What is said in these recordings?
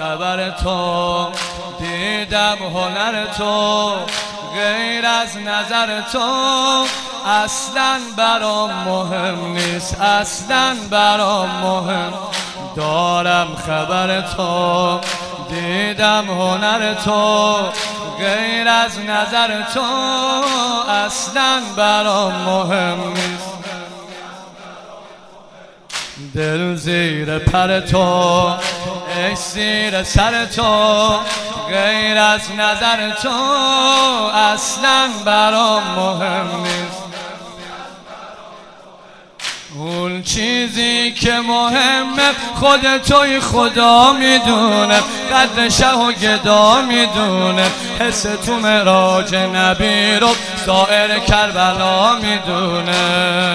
خبر تو، دیدم هنر تو، غیر از نظر تو اصلا برام مهم نیست، اصلا برام مهم. دارم خبر تو، دیدم هنر تو، غیر از نظر تو اصلا برام مهم نیست. دل زیر پر تو، عشق زیر سر تو، غیر از نظر تو اصلا برام مهم نیست. اون چیزی که مهمه خود توی خدا میدونه، قدر شه و گدا میدونه، حس تو معراج نبی رو سایر کربلا میدونه.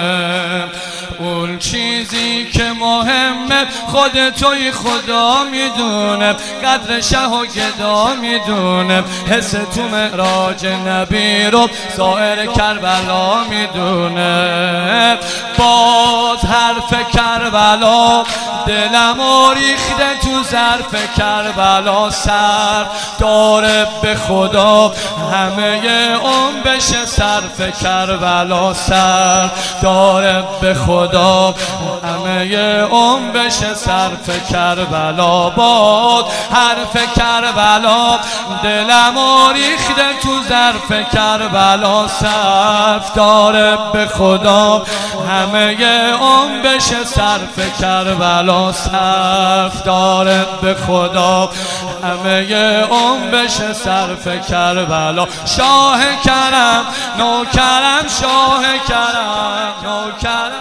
اون چیزی که مهمه خود توی خدا میدونه، قدر شه و گدا میدونه، حس تو معراج نبی رو سایر کربلا میدونه. باز حرف کربلا دلمو ریخته تو ظرف کربلا، سر داره به خدا همه اون بشه صرف کربلا، سر داره به خدا همه اون بشه صرف کربلا. باز حرف کربلا دلمو ریخته تو ظرف کربلا، صرف داره به خدا همه اون بشه صرف کربلا، صرف داره به خدا همه اون بشه صرف کربلا. شاه کرم نوکرم، شاه کرم نوکرم،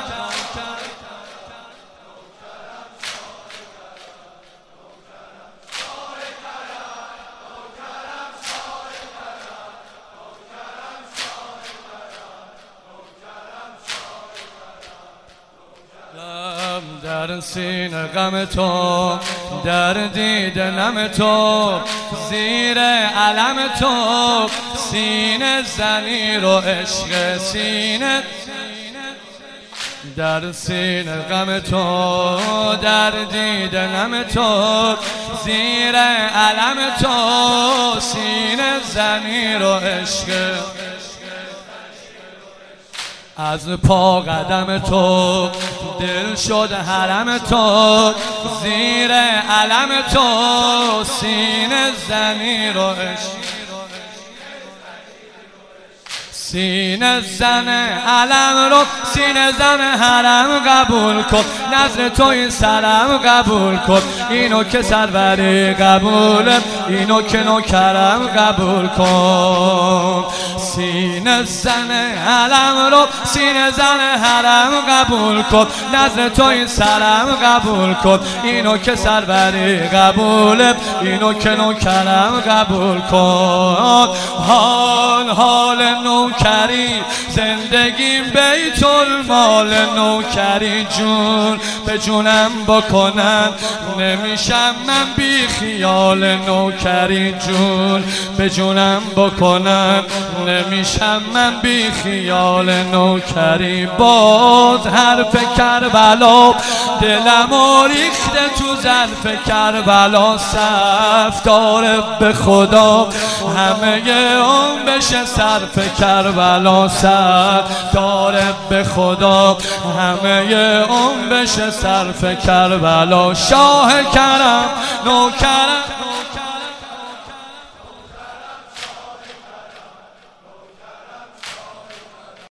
در سینه غم تو، در دیده نم تو، زیر علم تو سینه زنی رو عشق سینه. در سینه غم تو، در دیده نم تو، زیر علم تو سینه زنی رو عشق. از پا قدم تو دل شد حرم تو، زیر علم تو سینه زنی رو عشق. سینه زن علم رو سینه زن حرم قبول کن، نظر تو این سرم قبول کن، اینو که سروری قبوله، اینو که نوکرم قبول کن. سینه زن علم رو سینه زن حرم قبول کن، نظر تو این سرم قبول کن، اینو که سروری قبوله، اینو که نوکرم قبول کن. حال نوکری زندگیم بیت المال، نوکری جون به جونم بکنن نمیشم من بی خیال، نوکری جون به جونم بکنن نمیشم من بی خیال نوکری. باز حرف کربلا دلمو ریخته تو ظرف کربلا، صرف داره به خدا همه اون بشه صرف کربلا، صرف داره به خدا همه اون بشه صرف کربلا. شاه کرم نوکر